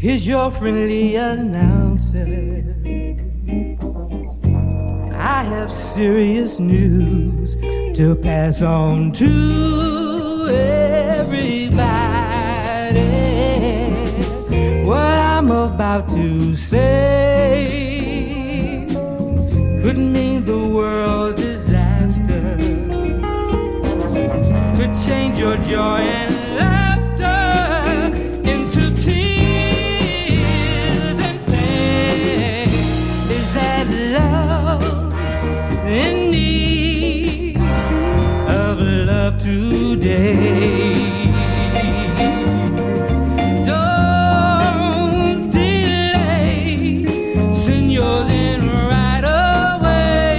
Here's your friendly announcer. I have serious news to pass on to everybody. What I'm about to say could mean the world's disaster, could change your joy and laughter into tears and pain. Is that love in need of love today? Don't delay, send yours in right away.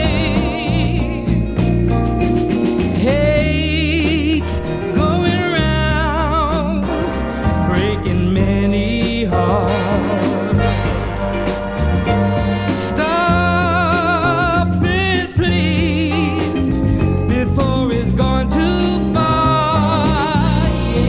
Hate's going round, breaking many hearts. Stop it, please, before it's gone too far.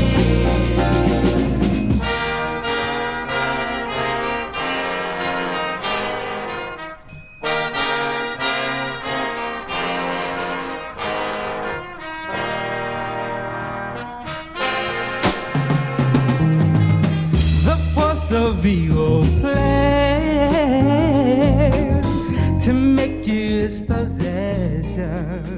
The force of evil plans to make you its possession.